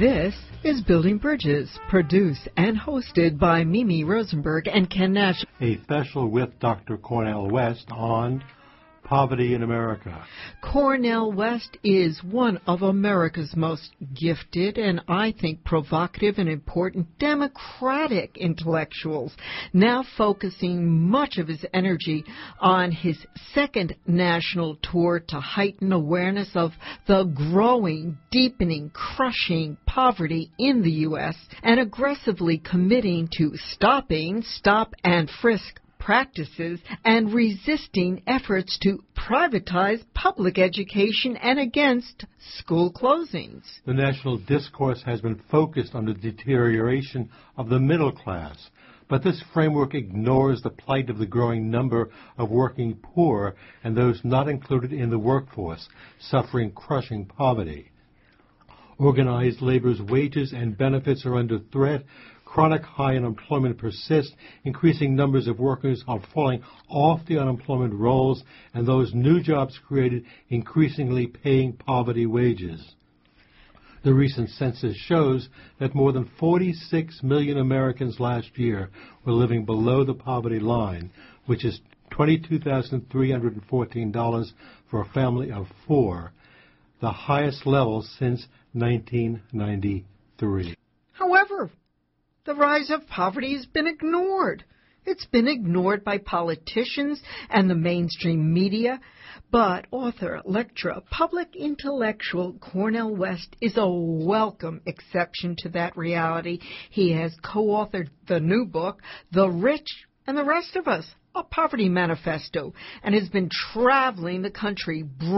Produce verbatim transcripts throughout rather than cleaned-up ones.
This is Building Bridges, produced and hosted by Mimi Rosenberg and Ken Nash. A special with Doctor Cornel West on poverty in America. Cornel West is one of America's most gifted and, I think, provocative and important democratic intellectuals, now focusing much of his energy on his second national tour to heighten awareness of the growing, deepening, crushing poverty in the U S and aggressively committing to stopping stop and frisk practices and resisting efforts to privatize public education and against school closings. The national discourse has been focused on the deterioration of the middle class, but this framework ignores the plight of the growing number of working poor and those not included in the workforce, suffering crushing poverty. Organized labor's wages and benefits are under threat. Chronic high unemployment persists, increasing numbers of workers are falling off the unemployment rolls, and those new jobs created increasingly paying poverty wages. The recent census shows that more than forty-six million Americans last year were living below the poverty line, which is twenty-two thousand three hundred fourteen dollars for a family of four, the highest level since nineteen ninety-three. However, the rise of poverty has been ignored. It's been ignored by politicians and the mainstream media. But author, lecturer, public intellectual Cornel West is a welcome exception to that reality. He has co-authored the new book, The Rich and the Rest of Us, a poverty manifesto, and has been traveling the country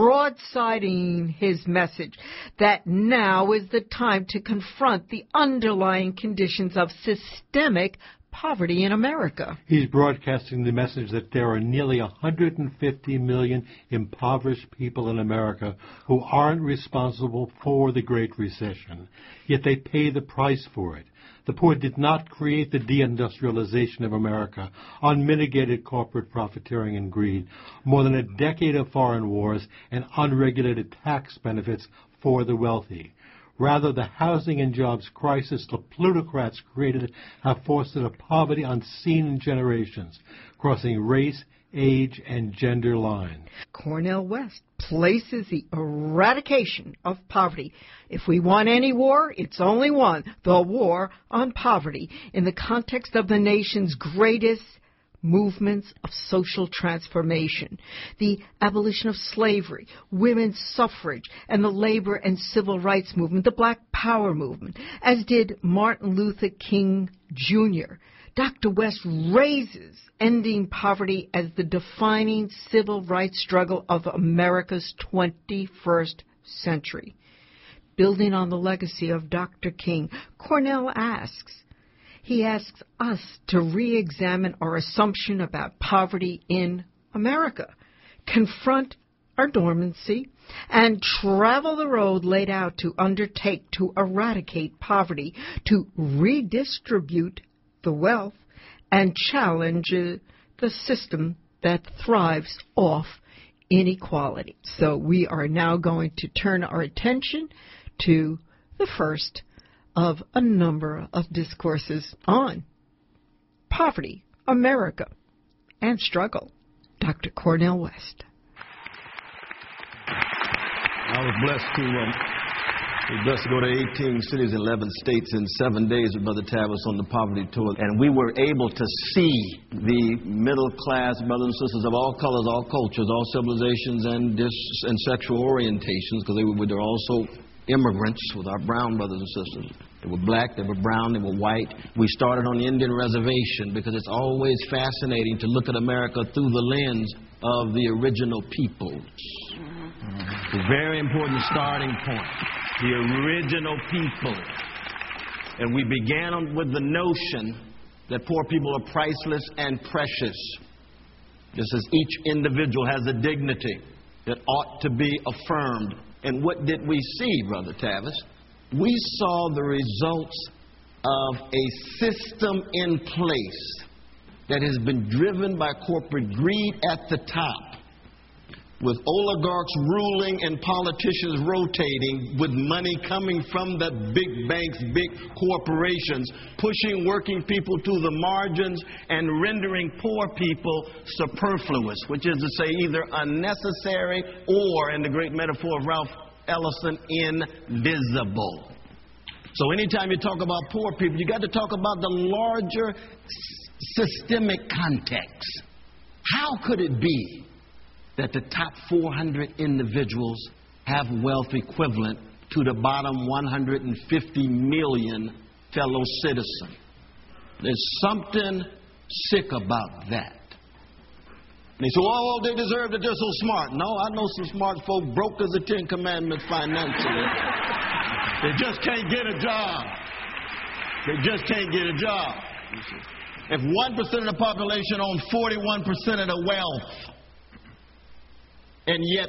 broadsiding his message that now is the time to confront the underlying conditions of systemic poverty in America. He's broadcasting the message that there are nearly one hundred fifty million impoverished people in America who aren't responsible for the Great Recession, yet they pay the price for it. The poor did not create the deindustrialization of America, unmitigated corporate profiteering and greed, more than a decade of foreign wars, and unregulated tax benefits for the wealthy. Rather, the housing and jobs crisis the plutocrats created have fostered a poverty unseen in generations, crossing race, age, and gender lines. Cornel West places the eradication of poverty. If we want any war, it's only one, the war on poverty, in the context of the nation's greatest movements of social transformation, the abolition of slavery, women's suffrage, and the labor and civil rights movement, the Black Power movement, as did Martin Luther King Junior Doctor West raises ending poverty as the defining civil rights struggle of America's twenty-first century. Building on the legacy of Doctor King, Cornel asks, he asks us to re-examine our assumption about poverty in America, confront our dormancy, and travel the road laid out to undertake to eradicate poverty, to redistribute the wealth, and challenge uh, the system that thrives off inequality. So we are now going to turn our attention to the first of a number of discourses on poverty, America, and struggle. Doctor Cornel West. I was blessed to um, was blessed to go to eighteen cities and eleven states in seven days with Brother Tavis on the poverty tour. And we were able to see the middle class brothers and sisters of all colors, all cultures, all civilizations, and, dis- and sexual orientations, because they were, they're also immigrants with our brown brothers and sisters. They were black, they were brown, they were white. We started on the Indian reservation because it's always fascinating to look at America through the lens of the original peoples. It's a very important starting point. The original people. And we began on, with the notion that poor people are priceless and precious. Just as each individual has a dignity that ought to be affirmed. And what did we see, Brother Tavis? We saw the results of a system in place that has been driven by corporate greed at the top, with oligarchs ruling and politicians rotating, with money coming from the big banks, big corporations, pushing working people to the margins and rendering poor people superfluous, which is to say either unnecessary or, in the great metaphor of Ralph Ellison, invisible. So anytime you talk about poor people, you got to talk about the larger systemic context. How could it be that the top four hundred individuals have wealth equivalent to the bottom one hundred fifty million fellow citizens? There's something sick about that. And they say, oh, they deserve it, they're so smart. No, I know some smart folk broke as the Ten Commandments financially. They just can't get a job. They just can't get a job. If one percent of the population owns forty-one percent of the wealth, and yet,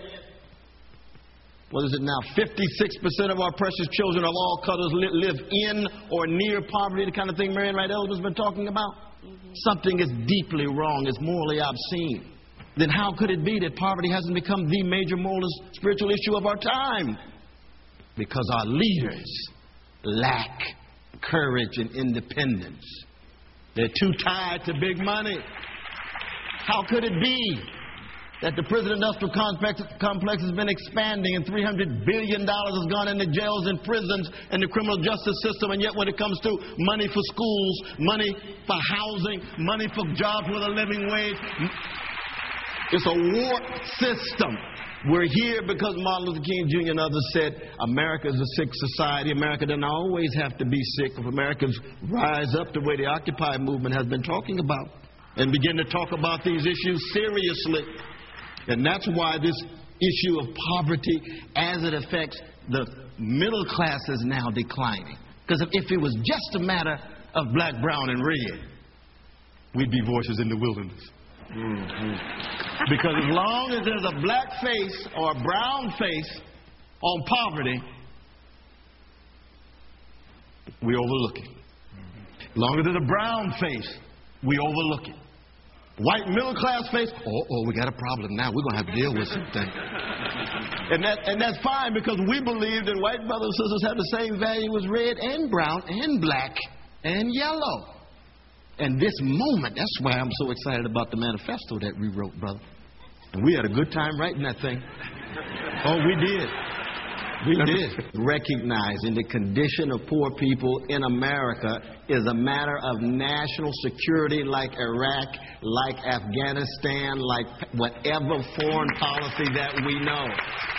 what is it now, fifty-six percent of our precious children of all colors live in or near poverty, the kind of thing Marian Wright Eldridge has been talking about? Mm-hmm. Something is deeply wrong, it's morally obscene. Then how could it be that poverty hasn't become the major moral and spiritual issue of our time? Because our leaders lack courage and independence. They're too tied to big money. How could it be that the prison-industrial complex, complex has been expanding and three hundred billion dollars has gone into jails and prisons and the criminal justice system, and yet when it comes to money for schools, money for housing, money for jobs with a living wage, it's a warped system. We're here because Martin Luther King Junior and others said America is a sick society. America doesn't always have to be sick. If Americans rise up the way the Occupy movement has been talking about and begin to talk about these issues seriously. And that's why this issue of poverty as it affects the middle class is now declining. Because if, if it was just a matter of black, brown, and red, we'd be voices in the wilderness. Mm-hmm. Because as long as there's a black face or a brown face on poverty, we overlook it. As long as there's a brown face, we overlook it. White middle class face, oh, oh, we got a problem now. We're going to have to deal with something. And that, and that's fine, because we believe that white brothers and sisters have the same value as red and brown and black and yellow. And this moment, that's why I'm so excited about the manifesto that we wrote, brother. And we had a good time writing that thing. Oh, we did. We did. Recognizing the condition of poor people in America is a matter of national security, like Iraq, like Afghanistan, like whatever foreign policy that we know.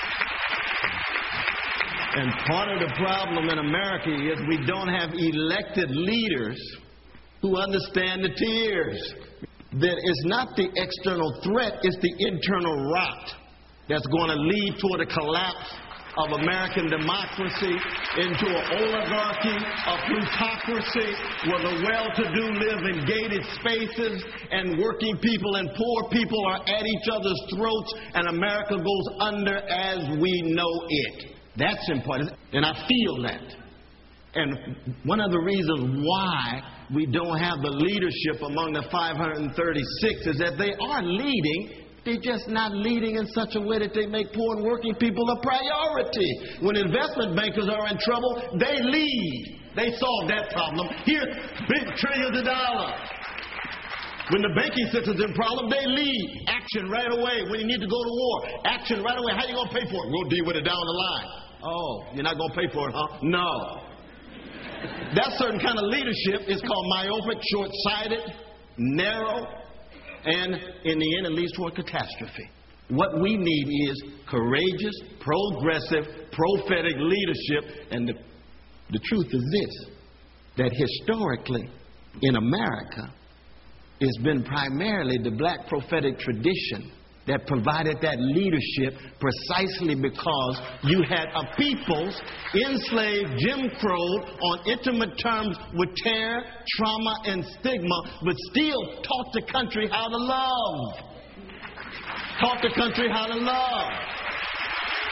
And part of the problem in America is we don't have elected leaders who understand the tears. That it's not the external threat, it's the internal rot that's going to lead toward a collapse of American democracy into an oligarchy, a plutocracy, where the well-to-do live in gated spaces and working people and poor people are at each other's throats, and America goes under as we know it. That's important, and I feel that. And one of the reasons why we don't have the leadership among the five hundred thirty-six is that they are leading. They're just not leading in such a way that they make poor and working people a priority. When investment bankers are in trouble, they lead. They solve that problem. Here, big trillions of dollars. When the banking system's in problem, they lead. Action right away. When you need to go to war, action right away. How you going to pay for it? We'll deal with it down the line. Oh, you're not going to pay for it, huh? No. That certain kind of leadership is called myopic, short-sighted, narrow, and in the end it leads toward catastrophe. What we need is courageous, progressive, prophetic leadership. And the, the truth is this, that historically in America, it's been primarily the black prophetic tradition that provided that leadership, precisely because you had a peoples enslaved, Jim Crowed, on intimate terms with terror, trauma, and stigma, but still taught the country how to love. Taught the country how to love.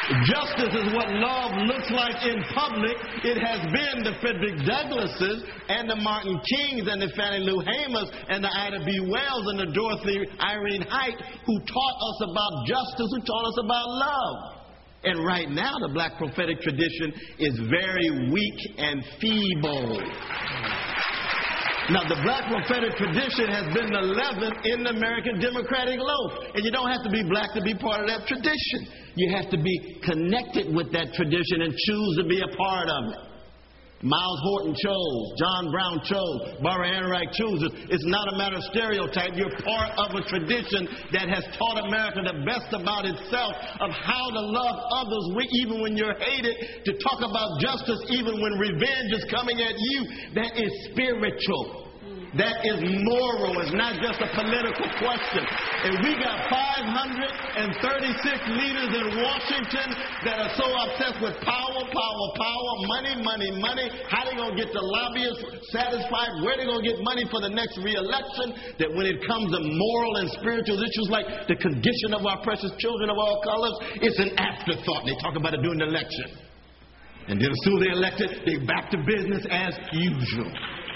Justice is what love looks like in public. It has been the Frederick Douglasses and the Martin Kings and the Fannie Lou Hamers and the Ida B. Wells and the Dorothy Irene Height who taught us about justice, who taught us about love. And right now, the black prophetic tradition is very weak and feeble. Now, the black prophetic tradition has been the leaven in the American democratic loaf. And you don't have to be black to be part of that tradition. You have to be connected with that tradition and choose to be a part of it. Miles Horton chose, John Brown chose, Barbara Ehrenreich chooses. It's not a matter of stereotype. You're part of a tradition that has taught America the best about itself, of how to love others even when you're hated, to talk about justice even when revenge is coming at you. That is spiritual. That is moral. It's not just a political question. And we got five hundred thirty-six leaders in Washington that are so obsessed with power, power, power, money, money, money. How they going to get the lobbyists satisfied? Where they going to get money for the next re-election? That when it comes to moral and spiritual issues like the condition of our precious children of all colors, it's an afterthought. They talk about it during the election. And then as soon as they're elected, they back to business as usual.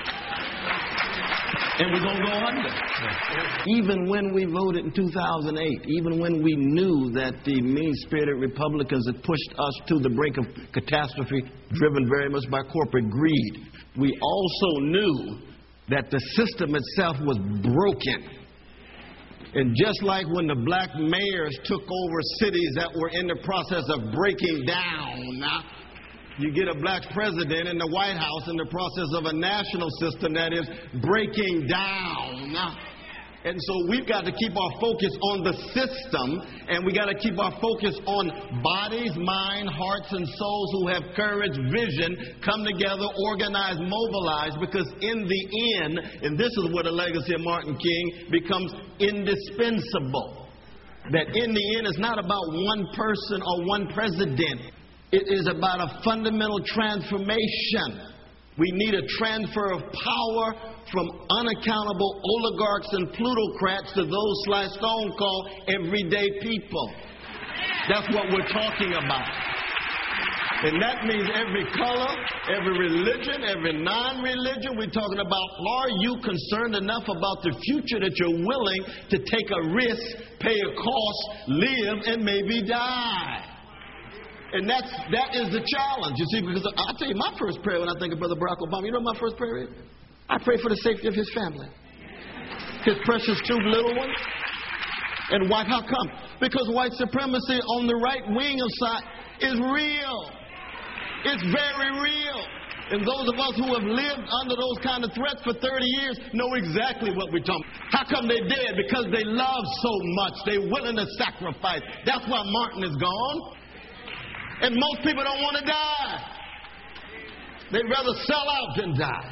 And we're going to go under. Even when we voted in two thousand eight, even when we knew that the mean-spirited Republicans had pushed us to the brink of catastrophe, driven very much by corporate greed, we also knew that the system itself was broken. And just like when the black mayors took over cities that were in the process of breaking down, you get a black president in the White House in the process of a national system that is breaking down. And so we've got to keep our focus on the system, and we got to keep our focus on bodies, mind, hearts, and souls who have courage, vision, come together, organize, mobilize, because in the end, and this is where the legacy of Martin King becomes indispensable, that in the end it's not about one person or one president. It is about a fundamental transformation. We need a transfer of power from unaccountable oligarchs and plutocrats to those Sly Stone call everyday people. That's what we're talking about. And that means every color, every religion, every non-religion. We're talking about, are you concerned enough about the future that you're willing to take a risk, pay a cost, live, and maybe die? And that's, that is the challenge, you see, because I'll tell you my first prayer when I think of Brother Barack Obama. You know what my first prayer is? I pray for the safety of his family, his precious two little ones. And why? How come? Because white supremacy on the right wing of side is real. It's very real. And those of us who have lived under those kind of threats for thirty years know exactly what we're talking about. How come they did? Because they love so much. They're willing to sacrifice. That's why Martin is gone. And most people don't want to die. They'd rather sell out than die.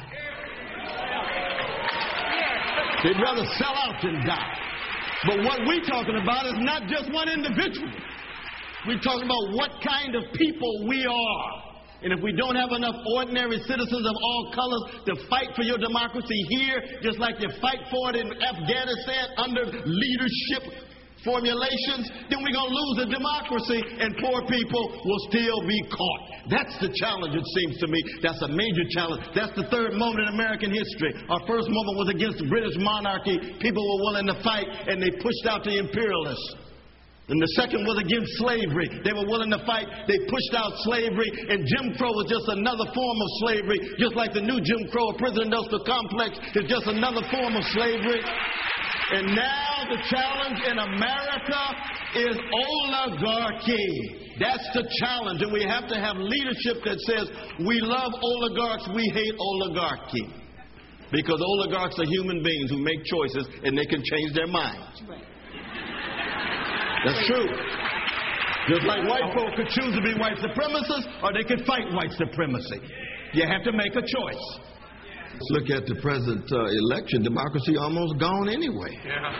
They'd rather sell out than die. But what we're talking about is not just one individual. We're talking about what kind of people we are. And if we don't have enough ordinary citizens of all colors to fight for your democracy here, just like you fight for it in Afghanistan under leadership formulations, then we're going to lose the democracy and poor people will still be caught. That's the challenge, it seems to me. That's a major challenge. That's the third moment in American history. Our first moment was against the British monarchy. People were willing to fight and they pushed out the imperialists. And the second was against slavery. They were willing to fight. They pushed out slavery. And Jim Crow was just another form of slavery, just like the new Jim Crow, a prison-industrial complex, is just another form of slavery. And now the challenge in America is oligarchy. That's the challenge. And we have to have leadership that says, we love oligarchs, we hate oligarchy. Because oligarchs are human beings who make choices and they can change their minds. That's true. Just like white folk could choose to be white supremacists or they could fight white supremacy. You have to make a choice. Let's look at the present uh, election. Democracy almost gone anyway. Yeah.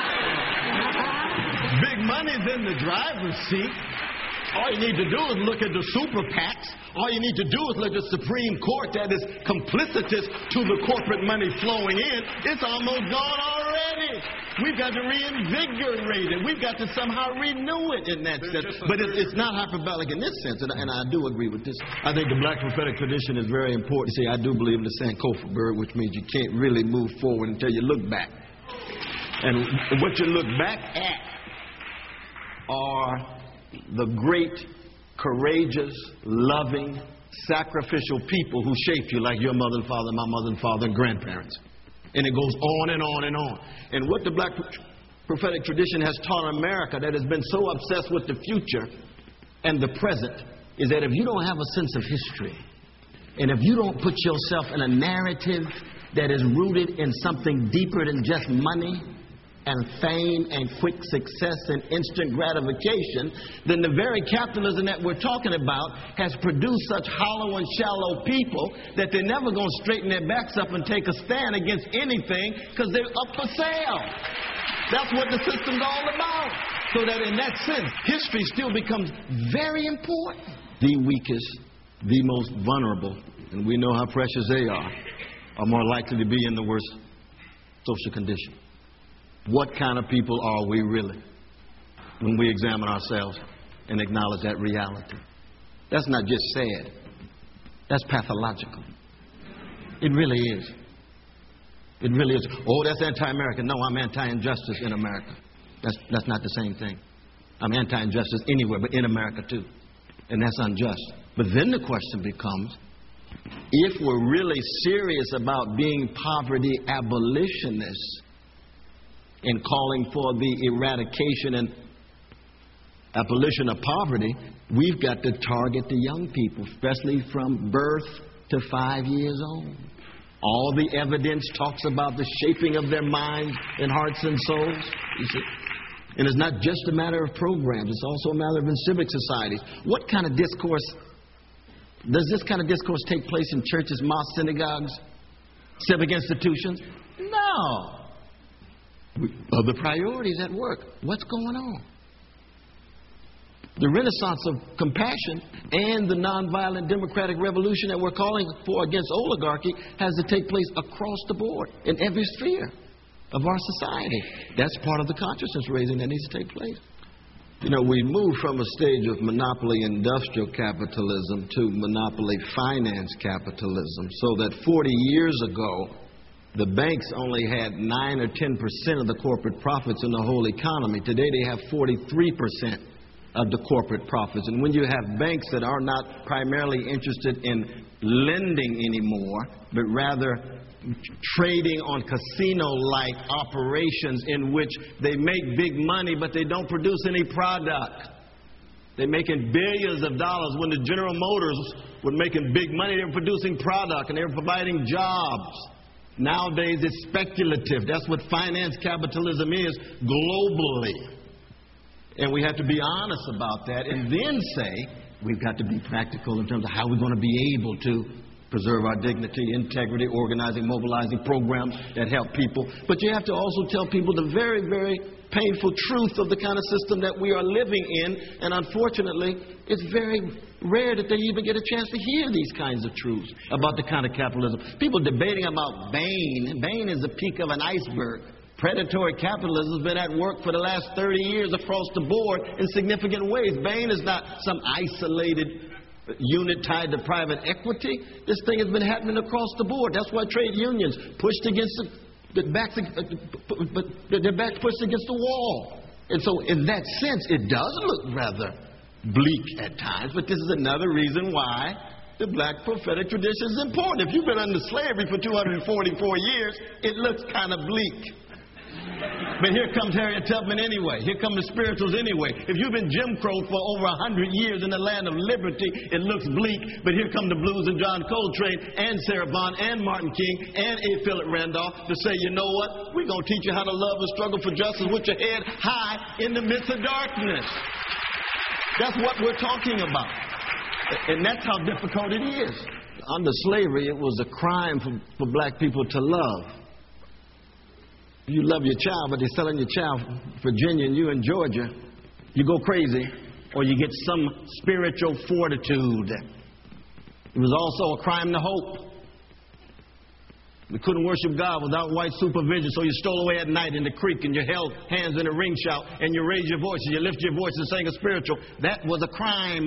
Big money's in the driver's seat. All you need to do is look at the super PACs. All you need to do is look at the Supreme Court that is complicitous to the corporate money flowing in. It's almost gone already. already. We've got to reinvigorate it. We've got to somehow renew it in that sense. But it, it's not hyperbolic in this sense, and, and I do agree with this. I think the black prophetic tradition is very important. See, I do believe in the Sankofa bird, which means you can't really move forward until you look back. And what you look back at are the great, courageous, loving, sacrificial people who shaped you, like your mother and father, my mother and father, and grandparents. And it goes on and on and on. And what the black prophetic tradition has taught America, that has been so obsessed with the future and the present, is that if you don't have a sense of history, and if you don't put yourself in a narrative that is rooted in something deeper than just money and fame and quick success and instant gratification, then the very capitalism that we're talking about has produced such hollow and shallow people that they're never going to straighten their backs up and take a stand against anything because they're up for sale. That's what the system's all about. So that in that sense, history still becomes very important. The weakest, the most vulnerable, and we know how precious they are, are more likely to be in the worst social condition. What kind of people are we really when we examine ourselves and acknowledge that reality? That's not just sad. That's pathological. It really is. It really is. Oh, that's anti-American. No, I'm anti-injustice in America. That's, that's not the same thing. I'm anti-injustice anywhere, but in America too. And that's unjust. But then the question becomes, if we're really serious about being poverty abolitionists, in calling for the eradication and abolition of poverty, we've got to target the young people, especially from birth to five years old. All the evidence talks about the shaping of their minds and hearts and souls. You see? And it's not just a matter of programs, it's also a matter of in civic societies. What kind of discourse, does this kind of discourse take place in churches, mosques, synagogues, civic institutions? No. Other priorities at work. What's going on? The renaissance of compassion and the nonviolent democratic revolution that we're calling for against oligarchy has to take place across the board in every sphere of our society. That's part of the consciousness raising that needs to take place. You know, we moved from a stage of monopoly industrial capitalism to monopoly finance capitalism, so that forty years ago, the banks only had nine or ten percent of the corporate profits in the whole economy. Today they have forty-three percent of the corporate profits. And when you have banks that are not primarily interested in lending anymore, but rather trading on casino-like operations in which they make big money, but they don't produce any product. They're making billions of dollars. When the General Motors were making big money, they were producing product and they were providing jobs. Nowadays, it's speculative. That's what finance capitalism is globally. And we have to be honest about that and then say we've got to be practical in terms of how we're going to be able to preserve our dignity, integrity, organizing, mobilizing programs that help people. But you have to also tell people the very, very painful truth of the kind of system that we are living in. And unfortunately, it's very rare that they even get a chance to hear these kinds of truths about the kind of capitalism. People debating about Bain. Bain is the peak of an iceberg. Predatory capitalism has been at work for the last thirty years across the board in significant ways. Bain is not some isolated unit tied to private equity. This thing has been happening across the board. That's why trade unions pushed against the, the backs, but their backs pushed against the wall. And so, in that sense, it does look rather bleak at times. But this is another reason why the black prophetic tradition is important. If you've been under slavery for two hundred forty-four years, it looks kind of bleak. But here comes Harriet Tubman anyway. Here come the spirituals anyway. If you've been Jim Crow for over a hundred years in the land of liberty, it looks bleak. But here come the blues and John Coltrane and Sarah Vaughan and Martin King and A. Philip Randolph to say, you know what? We're going to teach you how to love and struggle for justice with your head high in the midst of darkness. That's what we're talking about. And that's how difficult it is. Under slavery, it was a crime for, for black people to love. You love your child, but they're selling your child Virginia and you in Georgia, you go crazy, or you get some spiritual fortitude. It was also a crime to hope. You couldn't worship God without white supervision, so you stole away at night in the creek and you held hands in a ring shout and you raised your voice and you lift your voice and sang a spiritual. That was a crime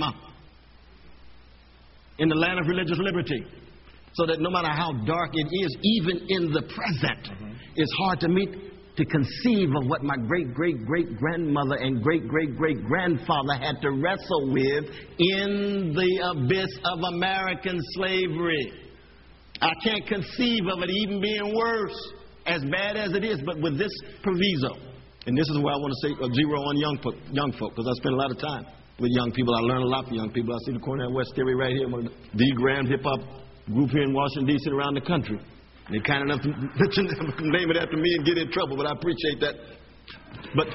in the land of religious liberty. So that no matter how dark it is, even in the present, mm-hmm. it's hard to meet, to conceive of what my great-great-great-grandmother and great-great-great-grandfather had to wrestle with in the abyss of American slavery. I can't conceive of it even being worse, as bad as it is, but with this proviso. And this is where I want to say uh, zero on young folk, young folk, because I spend a lot of time with young people. I learn a lot from young people. I see the Cornel West Theory right here, one of the grand hip-hop group here in Washington, D C, around the country. They're kind enough to mention, name it after me and get in trouble, but I appreciate that. But,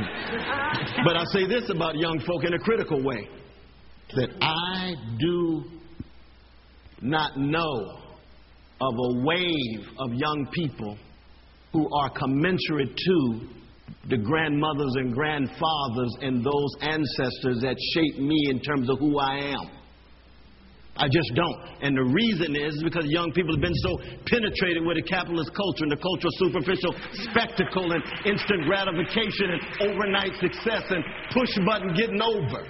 but I say this about young folk in a critical way, that I do not know of a wave of young people who are commensurate to the grandmothers and grandfathers and those ancestors that shaped me in terms of who I am. I just don't. And the reason is because young people have been so penetrated with the capitalist culture and the culture of superficial spectacle and instant gratification and overnight success and push button getting over.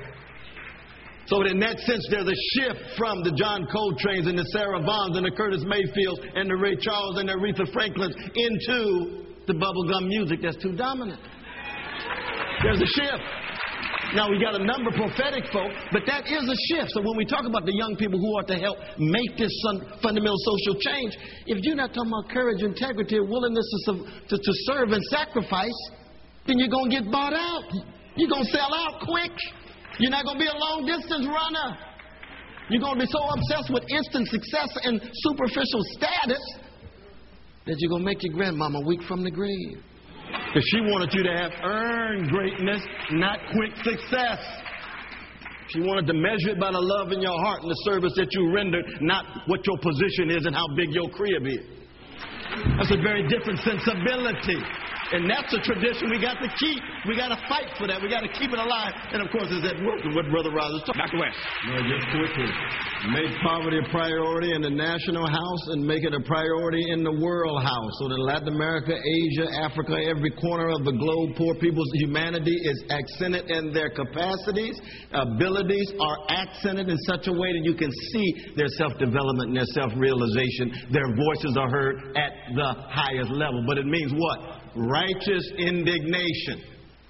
So in that sense, there's a shift from the John Coltrane's and the Sarah Vaughan's and the Curtis Mayfields and the Ray Charles and the Aretha Franklins into the bubblegum music that's too dominant. There's a shift. Now, we got a number of prophetic folk, but that is a shift. So when we talk about the young people who are to help make this fundamental social change, if you're not talking about courage, integrity, and willingness to, to, to serve and sacrifice, then you're going to get bought out. You're going to sell out quick. You're not going to be a long-distance runner. You're going to be so obsessed with instant success and superficial status that you're going to make your grandmama weak from the grave. Because she wanted you to have earned greatness, not quick success. She wanted to measure it by the love in your heart and the service that you rendered, not what your position is and how big your crib is. That's a very different sensibility. And that's a tradition we got to keep. We got to fight for that. We got to keep it alive. And, of course, it's at work with what Brother Rogers talking about. Doctor West. No, just quickly. Make poverty a priority in the national house and make it a priority in the world house. So that Latin America, Asia, Africa, every corner of the globe, poor people's humanity is accented in their capacities. Abilities are accented in such a way that you can see their self-development and their self-realization. Their voices are heard at the highest level. But it means what? Righteous indignation,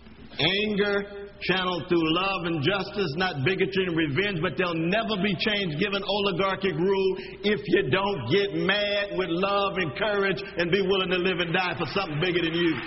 anger channeled through love and justice, not bigotry and revenge, but there'll never be change given oligarchic rule if you don't get mad with love and courage and be willing to live and die for something bigger than you.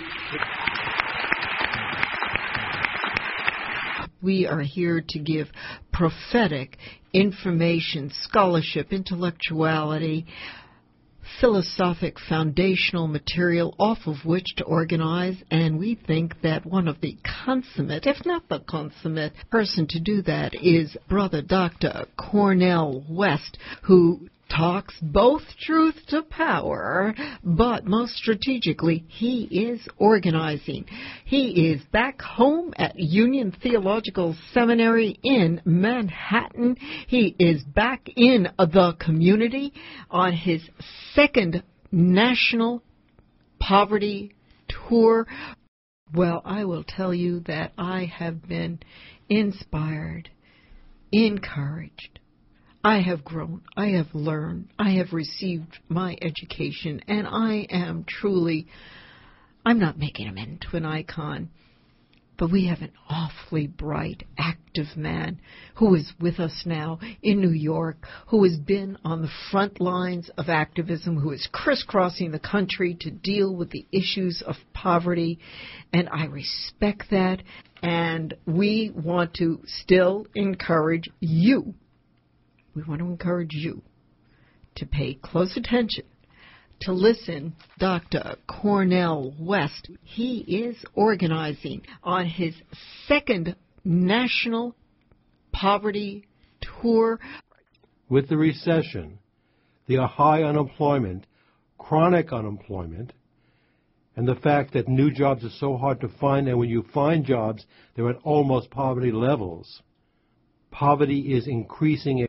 We are here to give prophetic information, scholarship, intellectuality, philosophic foundational material off of which to organize, and we think that one of the consummate, if not the consummate, person to do that is Brother Doctor Cornel West, who talks both truth to power, but most strategically, he is organizing. He is back home at Union Theological Seminary in Manhattan. He is back in the community on his second national poverty tour. Well, I will tell you that I have been inspired, encouraged. I have grown, I have learned, I have received my education, and I am truly, I'm not making him into an icon, but we have an awfully bright, active man who is with us now in New York, who has been on the front lines of activism, who is crisscrossing the country to deal with the issues of poverty, and I respect that, and we want to still encourage you. We want to encourage you to pay close attention, to listen. Doctor Cornel West, he is organizing on his second national poverty tour. With the recession, the high unemployment, chronic unemployment, and the fact that new jobs are so hard to find, and when you find jobs, they're at almost poverty levels, poverty is increasing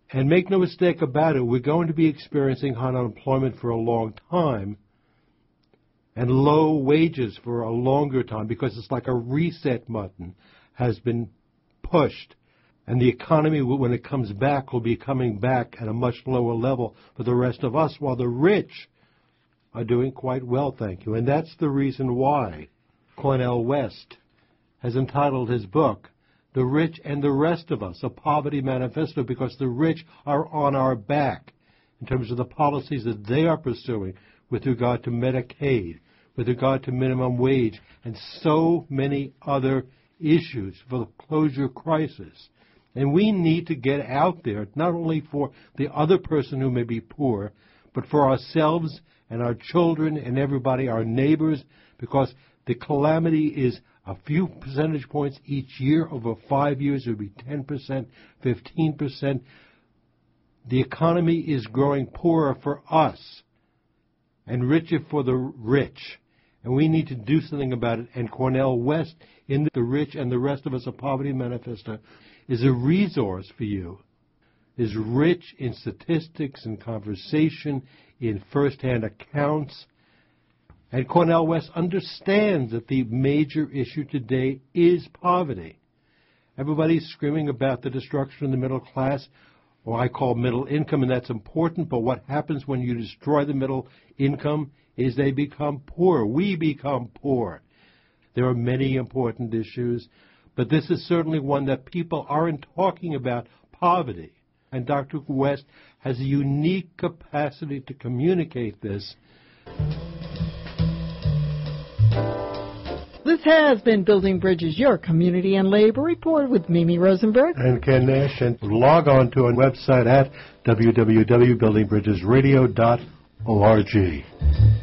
And make no mistake about it, we're going to be experiencing high unemployment for a long time and low wages for a longer time, because it's like a reset button has been pushed. And the economy, when it comes back, will be coming back at a much lower level for the rest of us, while the rich are doing quite well, thank you. And that's the reason why Cornel West has entitled his book, The Rich and the Rest of Us, a Poverty Manifesto, because the rich are on our back in terms of the policies that they are pursuing with regard to Medicaid, with regard to minimum wage, and so many other issues for the closure crisis. And we need to get out there, not only for the other person who may be poor, but for ourselves and our children and everybody, our neighbors, because the calamity is a few percentage points each year. Over five years, it would be ten percent, fifteen percent. The economy is growing poorer for us and richer for the rich. And we need to do something about it. And Cornel West, in The Rich and the Rest of Us, a Poverty Manifesto, is a resource for you, is rich in statistics and conversation, in first-hand accounts. And Cornel West understands that the major issue today is poverty. Everybody's screaming about the destruction of the middle class, or I call middle income, and that's important, but what happens when you destroy the middle income is they become poor. We become poor. There are many important issues, but this is certainly one that people aren't talking about, poverty. And Doctor West has a unique capacity to communicate this. This has been Building Bridges, your community and labor report with Mimi Rosenberg and Ken Nash. And log on to our website at w w w dot building bridges radio dot org.